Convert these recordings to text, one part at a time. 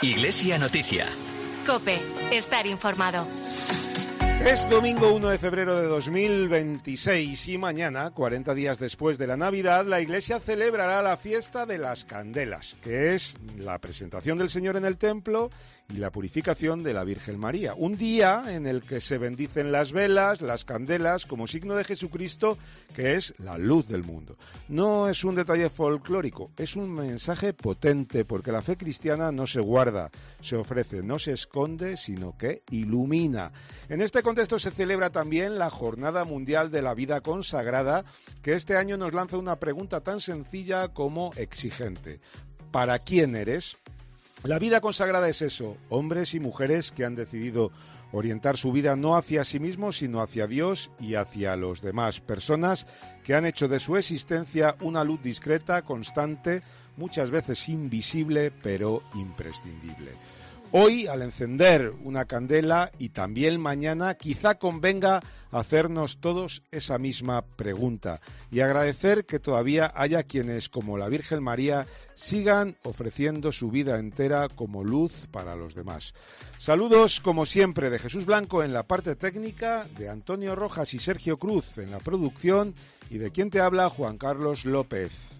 Iglesia Noticia. COPE. Estar informado. Es domingo 1 de febrero de 2026 y mañana, 40 días después de la Navidad, la Iglesia celebrará la fiesta de las candelas, que es la presentación del Señor en el templo y la purificación de la Virgen María. Un día en el que se bendicen las velas, las candelas, como signo de Jesucristo, que es la luz del mundo. No es un detalle folclórico, es un mensaje potente, porque la fe cristiana no se guarda, se ofrece, no se esconde, sino que ilumina. En este contexto se celebra también la Jornada Mundial de la Vida Consagrada, que este año nos lanza una pregunta tan sencilla como exigente. ¿Para quién eres? La vida consagrada es eso, hombres y mujeres que han decidido orientar su vida no hacia sí mismos, sino hacia Dios y hacia los demás. Personas que han hecho de su existencia una luz discreta, constante, muchas veces invisible, pero imprescindible. Hoy, al encender una candela y también mañana, quizá convenga hacernos todos esa misma pregunta y agradecer que todavía haya quienes, como la Virgen María, sigan ofreciendo su vida entera como luz para los demás. Saludos, como siempre, de Jesús Blanco en la parte técnica, de Antonio Rojas y Sergio Cruz en la producción y de quien te habla, Juan Carlos López.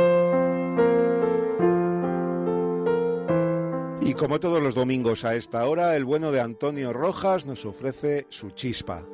Y como todos los domingos a esta hora, el bueno de Antonio Rojas nos ofrece su chispa.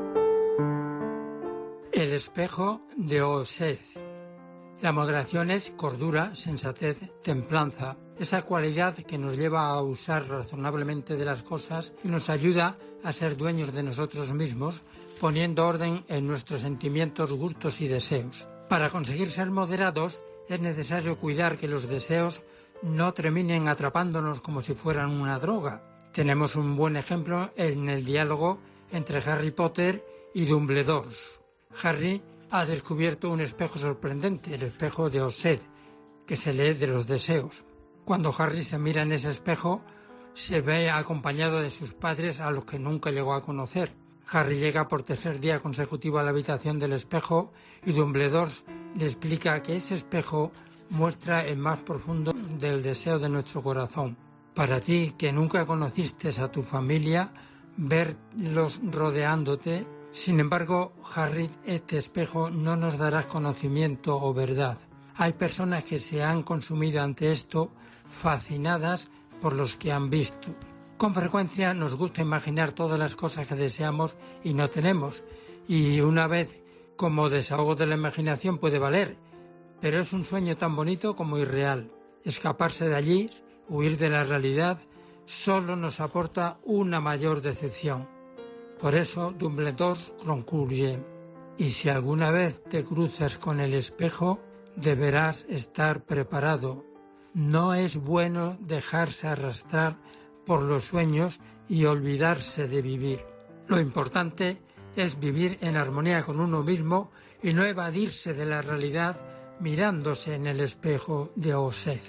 El espejo de Osed. La moderación es cordura, sensatez, templanza, esa cualidad que nos lleva a usar razonablemente de las cosas y nos ayuda a ser dueños de nosotros mismos, poniendo orden en nuestros sentimientos, gustos y deseos. Para conseguir ser moderados es necesario cuidar que los deseos no terminen atrapándonos como si fueran una droga. Tenemos un buen ejemplo en el diálogo entre Harry Potter y Dumbledore. Harry ha descubierto un espejo sorprendente, el espejo de Osed, que se lee de los deseos. Cuando Harry se mira en ese espejo, se ve acompañado de sus padres a los que nunca llegó a conocer. Harry llega por tercer día consecutivo a la habitación del espejo y Dumbledore le explica que ese espejo muestra el más profundo del deseo de nuestro corazón. Para ti, que nunca conociste a tu familia, verlos rodeándote. Sin embargo, Harry, este espejo no nos dará conocimiento o verdad. Hay personas que se han consumido ante esto, fascinadas por los que han visto. Con frecuencia nos gusta imaginar todas las cosas que deseamos y no tenemos, y una vez como desahogo de la imaginación puede valer, pero es un sueño tan bonito como irreal. Escaparse de allí, huir de la realidad, solo nos aporta una mayor decepción. Por eso Dumbledore concluye: y si alguna vez te cruzas con el espejo, deberás estar preparado. No es bueno dejarse arrastrar por los sueños y olvidarse de vivir. Lo importante es vivir en armonía con uno mismo y no evadirse de la realidad mirándose en el espejo de Osed.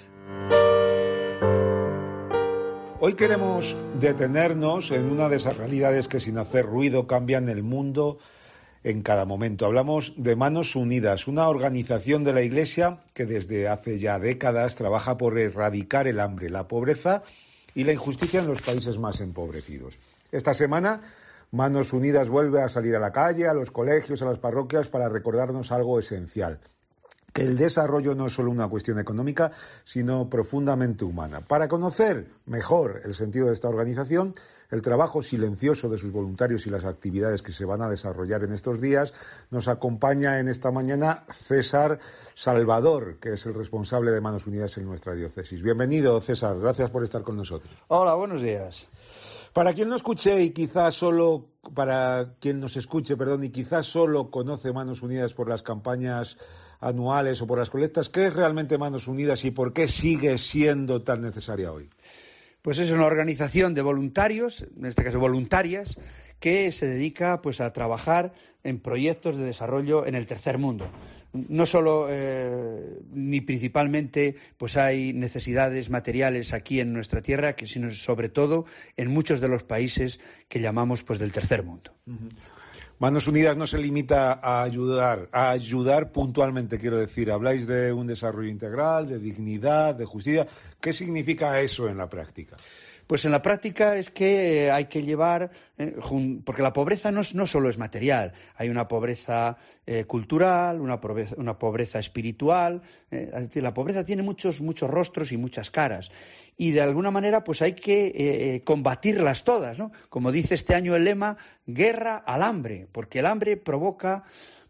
Hoy queremos detenernos en una de esas realidades que sin hacer ruido cambian el mundo en cada momento. Hablamos de Manos Unidas, una organización de la Iglesia que desde hace ya décadas trabaja por erradicar el hambre, la pobreza y la injusticia en los países más empobrecidos. Esta semana, Manos Unidas vuelve a salir a la calle, a los colegios, a las parroquias para recordarnos algo esencial: que el desarrollo no es solo una cuestión económica, sino profundamente humana. Para conocer mejor el sentido de esta organización, el trabajo silencioso de sus voluntarios y las actividades que se van a desarrollar en estos días, nos acompaña en esta mañana César Salvador, que es el responsable de Manos Unidas en nuestra diócesis. Bienvenido, César. Gracias por estar con nosotros. Hola, buenos días. Para quien no escuche y quizás solo, para quien nos escuche, y quizás solo conoce Manos Unidas por las campañas anuales o por las colectas, ¿qué es realmente Manos Unidas y por qué sigue siendo tan necesaria hoy? Pues es una organización de voluntarios, en este caso voluntarias, que se dedica a trabajar en proyectos de desarrollo en el tercer mundo. No solo ni principalmente hay necesidades materiales aquí en nuestra tierra, sino sobre todo en muchos de los países que llamamos del tercer mundo. Uh-huh. Manos Unidas no se limita a ayudar puntualmente, quiero decir. Habláis de un desarrollo integral, de dignidad, de justicia. ¿Qué significa eso en la práctica? Pues en la práctica es que hay que llevar, porque la pobreza no solo es material, hay una pobreza cultural, una pobreza espiritual, es decir, la pobreza tiene muchos rostros y muchas caras, y de alguna manera pues hay que combatirlas todas, ¿no? Como dice este año el lema, guerra al hambre, porque el hambre provoca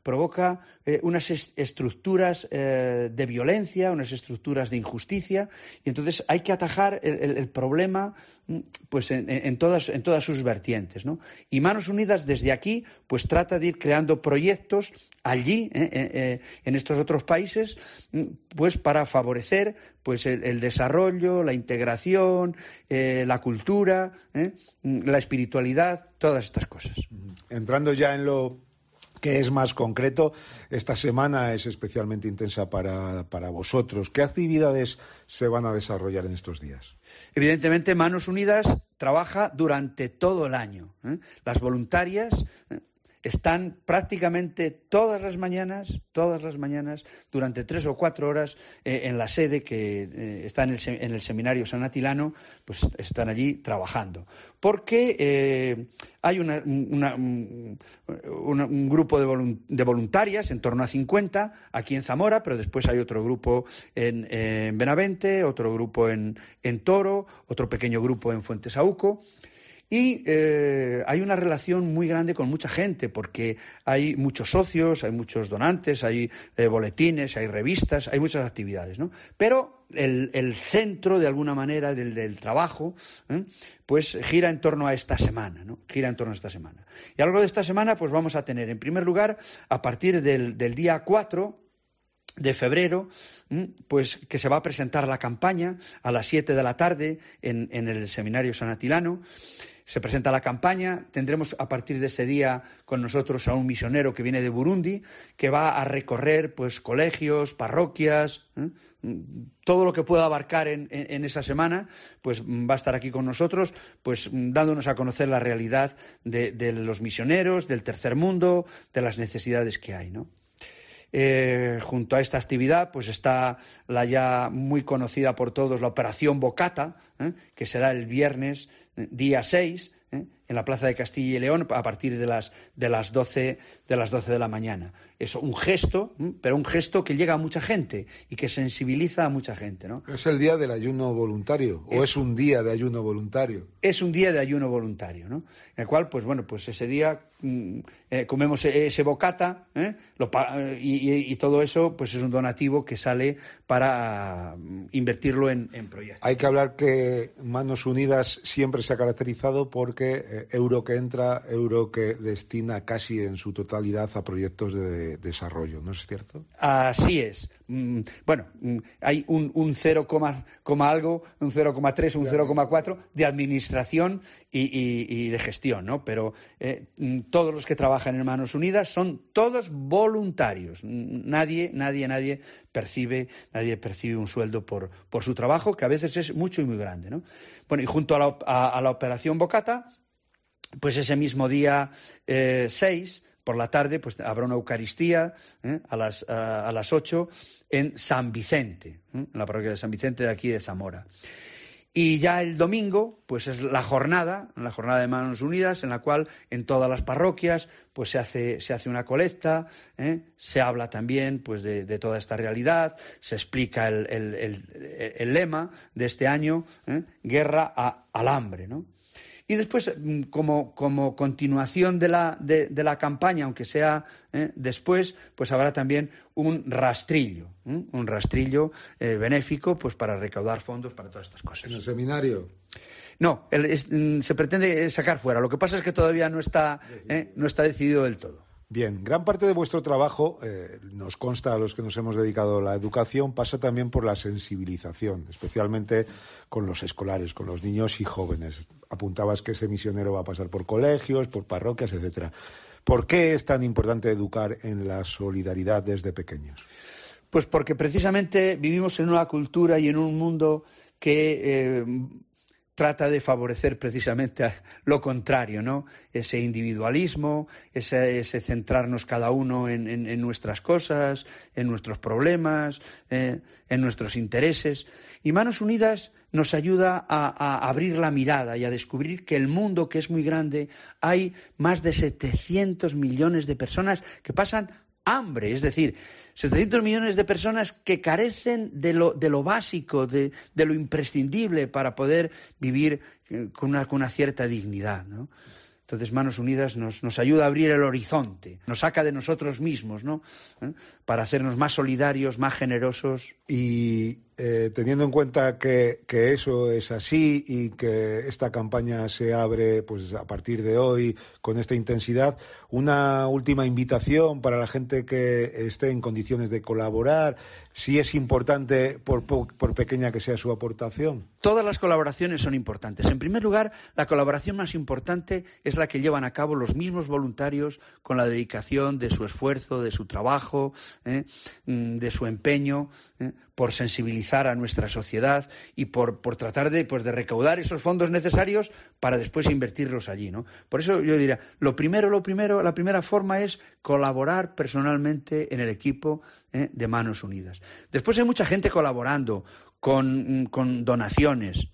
unas estructuras de violencia, unas estructuras de injusticia, y entonces hay que atajar el problema pues en todas sus vertientes, ¿no? Y Manos Unidas desde aquí pues trata de ir creando proyectos allí en estos otros países pues para favorecer pues el desarrollo, la integración, la cultura, la espiritualidad, todas estas cosas. Entrando ya en lo que es más concreto, esta semana es especialmente intensa para vosotros. ¿Qué actividades se van a desarrollar en estos días? Evidentemente, Manos Unidas trabaja durante todo el año. Las voluntarias están prácticamente todas las mañanas, durante 3 o 4 horas en la sede que está en el Seminario San Atilano, pues están allí trabajando. Porque hay un grupo de voluntarias, en torno a 50, aquí en Zamora, pero después hay otro grupo en Benavente, otro grupo en Toro, otro pequeño grupo en Fuentesauco. Y hay una relación muy grande con mucha gente, porque hay muchos socios, hay muchos donantes, hay boletines, hay revistas, hay muchas actividades, ¿no? Pero el centro, de alguna manera, del trabajo, pues gira en torno a esta semana, ¿no? Y a lo largo de esta semana, pues vamos a tener, en primer lugar, a partir del día 4 de febrero, pues que se va a presentar la campaña a las 7 de la tarde en el Seminario San Atilano. Se presenta la campaña, tendremos a partir de ese día con nosotros a un misionero que viene de Burundi, que va a recorrer pues colegios, parroquias, todo lo que pueda abarcar en esa semana, pues va a estar aquí con nosotros, pues dándonos a conocer la realidad de los misioneros, del tercer mundo, de las necesidades que hay, ¿no? Junto a esta actividad pues está la ya muy conocida por todos, la Operación Bocata, que será el viernes día 6, en la Plaza de Castilla y León a partir de las 12 de la mañana. Es un gesto, pero un gesto que llega a mucha gente y que sensibiliza a mucha gente, ¿no? ¿Es el día del ayuno voluntario o es un día de ayuno voluntario? Es un día de ayuno voluntario, ¿no? En el cual, pues bueno, pues ese día comemos ese bocata, y todo eso pues es un donativo que sale para invertirlo en proyectos. Hay que hablar que Manos Unidas siempre se ha caracterizado porque euro que entra, euro que destina casi en su totalidad a proyectos de desarrollo, ¿no es cierto? Así es. Bueno, hay un 0, algo, un 0,3, un 0,4 de administración y de gestión, ¿no? Pero todos los que trabajan en Manos Unidas son todos voluntarios. Nadie percibe un sueldo por su trabajo, que a veces es mucho y muy grande, ¿no? Bueno, y junto a la Operación Bocata, pues ese mismo día 6, por la tarde, pues habrá una Eucaristía a las 8 en San Vicente, en la parroquia de San Vicente de aquí de Zamora. Y ya el domingo, pues es la jornada de Manos Unidas, en la cual en todas las parroquias pues se hace una colecta, se habla también pues de toda esta realidad, se explica el lema de este año, guerra al hambre, ¿no? Y después, como continuación de la campaña, aunque sea después, pues habrá también un rastrillo benéfico, pues para recaudar fondos para todas estas cosas. ¿En el seminario? No, se pretende sacar fuera. Lo que pasa es que todavía no está decidido del todo. Bien, gran parte de vuestro trabajo, nos consta a los que nos hemos dedicado a la educación, pasa también por la sensibilización, especialmente con los escolares, con los niños y jóvenes. Apuntabas que ese misionero va a pasar por colegios, por parroquias, etcétera. ¿Por qué es tan importante educar en la solidaridad desde pequeños? Pues porque precisamente vivimos en una cultura y en un mundo que trata de favorecer precisamente lo contrario, ¿no? Ese individualismo, ese centrarnos cada uno en nuestras cosas, en nuestros problemas, en nuestros intereses. Y Manos Unidas nos ayuda a abrir la mirada y a descubrir que el mundo, que es muy grande, hay más de 700 millones de personas que pasan hambre, es decir, 700 millones de personas que carecen de lo básico, de lo imprescindible para poder vivir con una cierta dignidad, ¿no? Entonces, Manos Unidas nos ayuda a abrir el horizonte, nos saca de nosotros mismos, ¿no? Para hacernos más solidarios, más generosos. Y teniendo en cuenta que eso es así y que esta campaña se abre pues a partir de hoy con esta intensidad, una última invitación para la gente que esté en condiciones de colaborar, si es importante, por pequeña que sea su aportación. Todas las colaboraciones son importantes. En primer lugar, la colaboración más importante es la que llevan a cabo los mismos voluntarios con la dedicación de su esfuerzo, de su trabajo, de su empeño, por sensibilizar a nuestra sociedad y por tratar de recaudar esos fondos necesarios para después invertirlos allí, ¿no? Por eso yo diría, la primera forma es colaborar personalmente en el equipo de Manos Unidas. Después hay mucha gente colaborando con donaciones,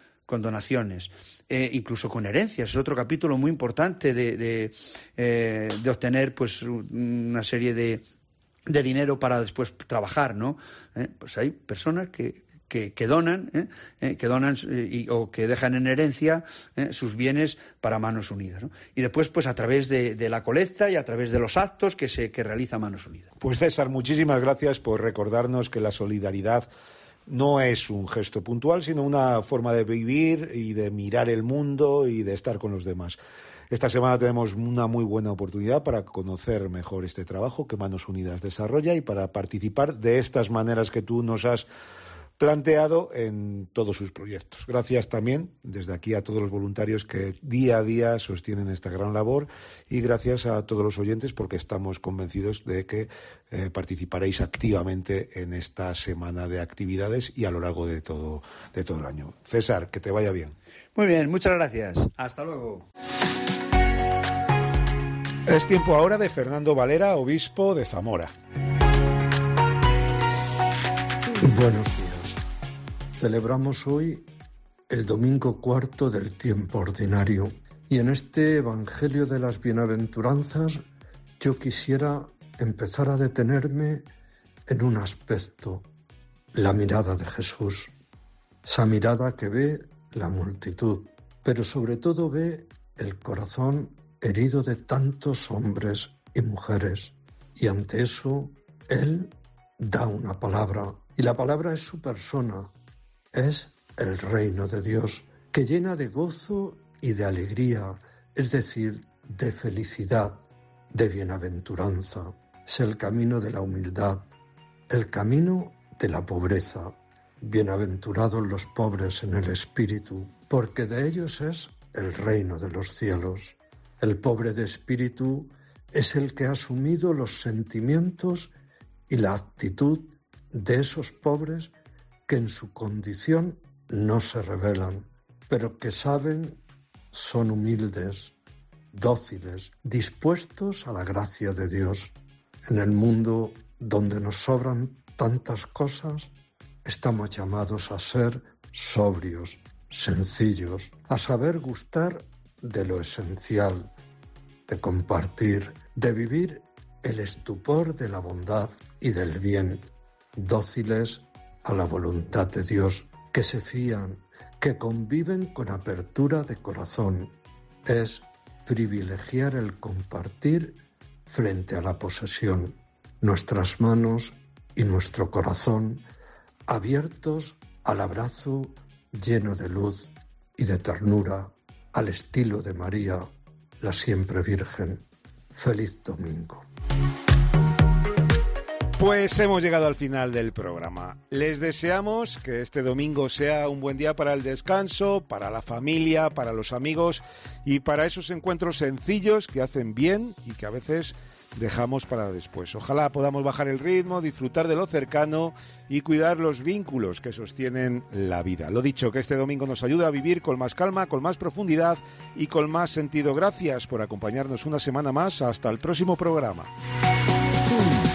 incluso con herencias. Es otro capítulo muy importante de obtener pues una serie de dinero para después trabajar, ¿no? Pues hay personas que donan o que dejan en herencia sus bienes para Manos Unidas, ¿no? Y después, pues a través de la colecta y a través de los actos que realiza Manos Unidas. Pues César, muchísimas gracias por recordarnos que la solidaridad no es un gesto puntual, sino una forma de vivir y de mirar el mundo y de estar con los demás. Esta semana tenemos una muy buena oportunidad para conocer mejor este trabajo que Manos Unidas desarrolla y para participar de estas maneras que tú nos has planteado en todos sus proyectos. Gracias también desde aquí a todos los voluntarios que día a día sostienen esta gran labor y gracias a todos los oyentes porque estamos convencidos de que participaréis activamente en esta semana de actividades y a lo largo de todo el año. César, que te vaya bien. Muy bien, muchas gracias. Hasta luego. Es tiempo ahora de Fernando Valera, obispo de Zamora. Buenos días. Celebramos hoy el domingo cuarto del tiempo ordinario y en este Evangelio de las Bienaventuranzas yo quisiera empezar a detenerme en un aspecto, la mirada de Jesús, esa mirada que ve la multitud, pero sobre todo ve el corazón herido de tantos hombres y mujeres y ante eso Él da una palabra y la palabra es su persona. Es el reino de Dios, que llena de gozo y de alegría, es decir, de felicidad, de bienaventuranza. Es el camino de la humildad, el camino de la pobreza. Bienaventurados los pobres en el espíritu, porque de ellos es el reino de los cielos. El pobre de espíritu es el que ha asumido los sentimientos y la actitud de esos pobres que en su condición no se rebelan, pero que saben, son humildes, dóciles, dispuestos a la gracia de Dios. En el mundo donde nos sobran tantas cosas, estamos llamados a ser sobrios, sencillos, a saber gustar de lo esencial, de compartir, de vivir el estupor de la bondad y del bien, dóciles a la voluntad de Dios, que se fían, que conviven con apertura de corazón. Es privilegiar el compartir frente a la posesión, nuestras manos y nuestro corazón abiertos al abrazo lleno de luz y de ternura, al estilo de María, la siempre Virgen. Feliz domingo. Pues hemos llegado al final del programa. Les deseamos que este domingo sea un buen día para el descanso, para la familia, para los amigos y para esos encuentros sencillos que hacen bien y que a veces dejamos para después. Ojalá podamos bajar el ritmo, disfrutar de lo cercano y cuidar los vínculos que sostienen la vida. Lo dicho, que este domingo nos ayuda a vivir con más calma, con más profundidad y con más sentido. Gracias por acompañarnos una semana más. Hasta el próximo programa.